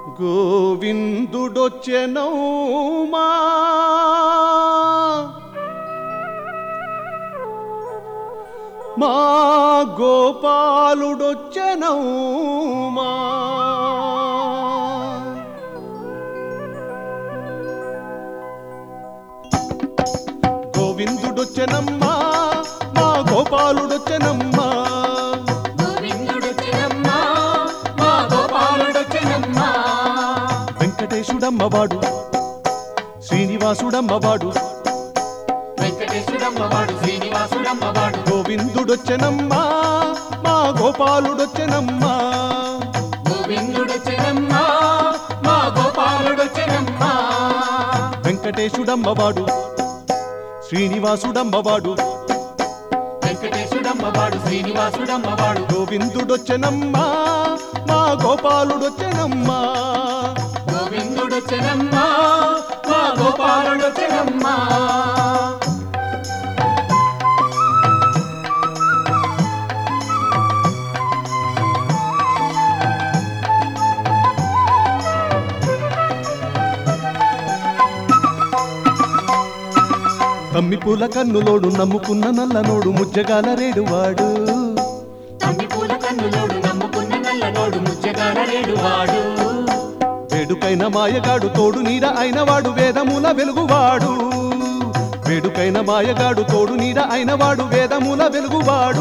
గోవిందుడొచ్చెనౌమా మా గోపాలుడొచ్చెనౌమా గోవిందుడొచ్చెనమ్మా మా గోపాలుడొచ్చెనమ్మా వెంకటేశుడమ్మవాడు శ్రీనివాసుడమ్మవాడు గోవిందుడొచ్చెనమ్మా మా గోపాలుడొచ్చెనమ్మా వెంకటేశుడమ్మవాడు శ్రీనివాసుడమ్మవాడు గోవిందుడొచ్చెనమ్మా మా గోపాలుడొచ్చెనమ్మా మా గోపాలుడొచ్చెనమ్మా తమ్మి పూల కన్నులోడు నమ్ముకున్న నల్లనోడు ముజ్జగాల రేడువాడు వేడుకైన మాయగాడు తోడు నీడ అయినవాడు వేదముల వెలుగువాడు వేడుకైన మాయగాడు తోడు నీడ అయినవాడు వేదముల వెలుగువాడు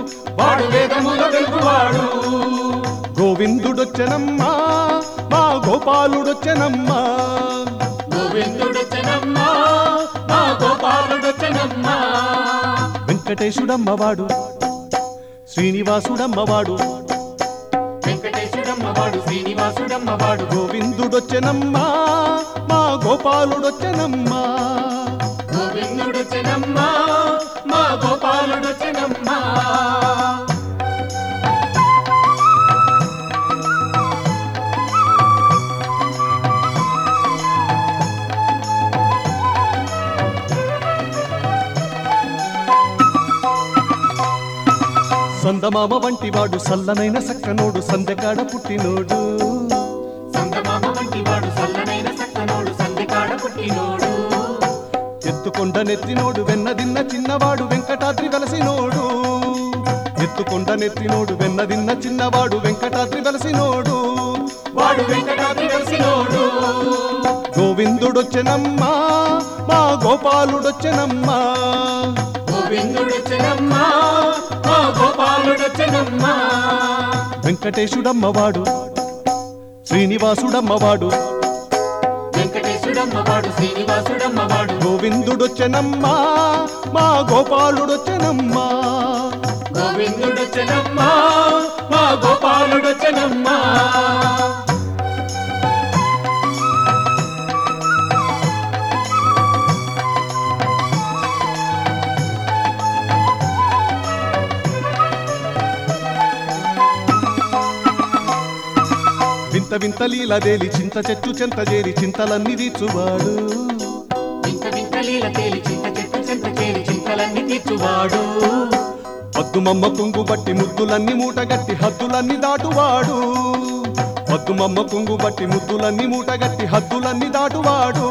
గోవిందుడొచ్చెనమ్మా మా గోపాలుడొచ్చెనమ్మా వెంకటేశుడమ్మవాడు శ్రీనివాసుడమ్మవాడు గోవిందుడొచ్చెనమ్మా మా గోపాలుడొచ్చెనమ్మా మా గోపాలుడొచ్చెనమ్మా సందమామ వంటివాడు సల్లనైన సక్కనోడు సందెకాడ పుట్టినోడు ఎత్తుకొండ నెత్తినోడు వెన్నదిన్న చిన్నవాడు వెంకటాద్రి వెలసినోడు ఎత్తుకొండ నెత్తినోడు వెన్నదిన్న చిన్నవాడు వెంకటాద్రి వెలసినోడు గోవిందుడొచ్చెనమ్మా మా గోపాలుడొచ్చెనమ్మా వెంకటేశుడమ్మవాడు శ్రీనివాసుడమ్మవాడు గోవిందుడొచ్చెనమ్మా మా గోపాలుడొచ్చెనమ్మా మా గోపాలుడొచ్చెనమ్మా వింత వింత లీలదేలి చింత చెట్టు చెంత చేరి చింతలన్నీ తీర్చువాడు పద్దుమమ్మ కుంగు బట్టి ముద్దులన్నీ మూటగట్టి హద్దులన్నీ దాటువాడు పద్దుమమ్మ కుంగు బట్టి ముద్దులన్నీ మూటగట్టి హద్దులన్నీ దాటువాడు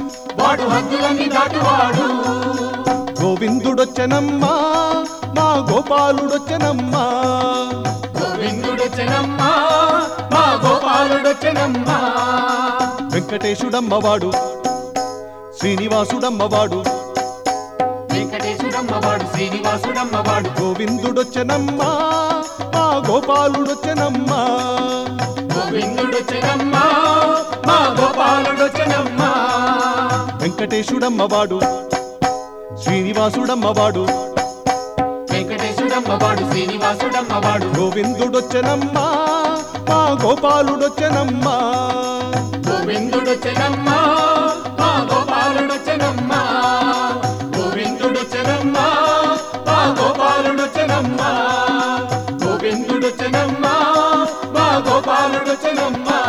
గోవిందుడొచ్చెనమ్మా మా గోపాలుడొచ్చెనమ్మా వెంకటేశుడమ్మవాడు శ్రీనివాసుడమ్మవాడు గోవిందుడొచ్చెనమ్మా మా గోపాలుడొచ్చెనమ్మా వెంకటేశుడమ్మవాడు శ్రీనివాసుడమ్మవాడు గోవిందుడొచ్చెనమ్మా మా గోపాలుడొచ్చెనమ్మా గోపాలుడొచ్చెనమ్మా